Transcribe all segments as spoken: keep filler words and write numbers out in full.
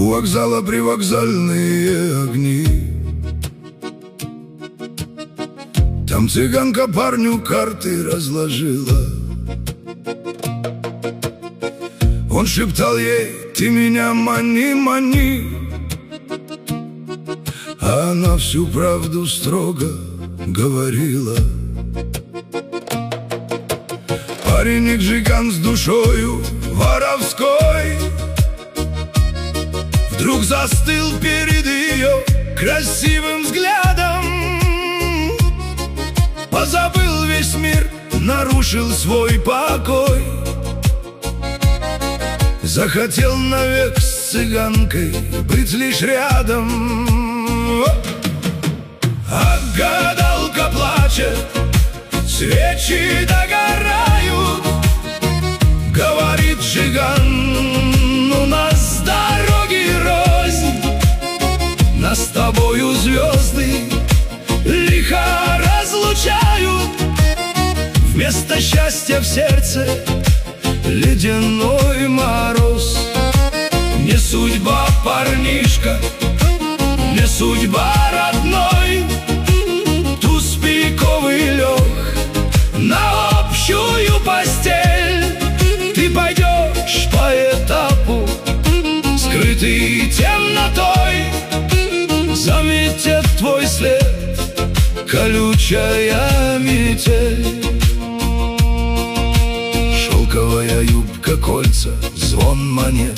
У вокзала привокзальные огни. Там цыганка парню карты разложила. Он шептал ей: ты меня мани, мани. А она всю правду строго говорила. Паренек-жиган с душою воровской вдруг застыл перед ее красивым взглядом. Позабыл весь мир, нарушил свой покой. Захотел навек с цыганкой быть лишь рядом. А гадалка плачет, свечи догорают. Говорит жиган: у нас дороги рознь, нас с тобою звезды лихо разлучают. Вместо счастья в сердце ледяной мороз. Не судьба, парнишка, не судьба родной. Туз пиковый лег на общую постель. Ты пойдешь по этапу, скрытый темнотой. Заметет твой след колючая метель. Шелковая юбка, кольца, звон монет.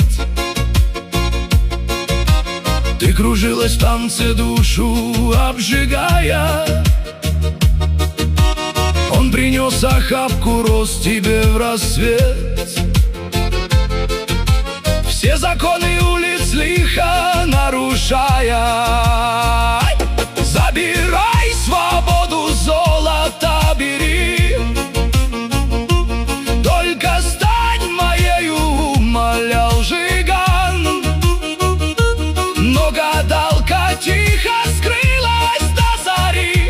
Ты кружилась в танце, душу обжигая. Он принес охапку роз тебе в рассвет. Все законы улиц лихо нарушая. Забирай свободу, золото бери. Только стань моею, умолял жиган. Но гадалка тихо скрылась до зари,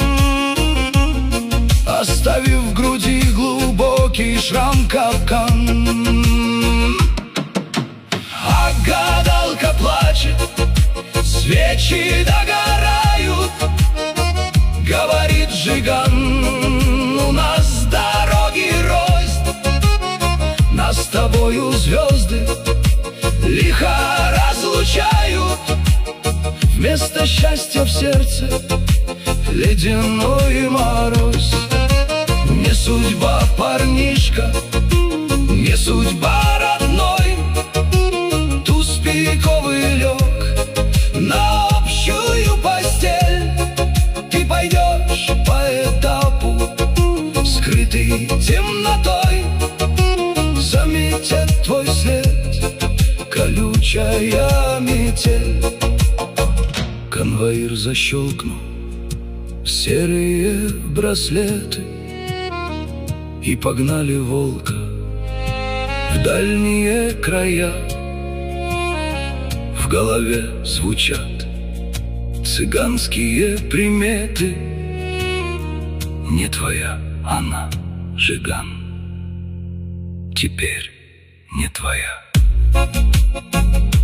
оставив в груди глубокий шрам капкан. А гадалка плачет, свечи догорают. Говорит жиган: у нас дороги рознь, нас с тобою звезды лихо разлучают. Вместо счастья в сердце ледяной мороз. Не судьба, парнишка, не судьба родной. Туз пиковый лег на общую постель. Ты пойдешь по этапу, скрытый темнотой. Заметит твой след колючая метель. Конвоир защелкнул серые браслеты и погнали волка в дальние края. В голове звучат цыганские приметы. Не твоя она, жиган, теперь не твоя.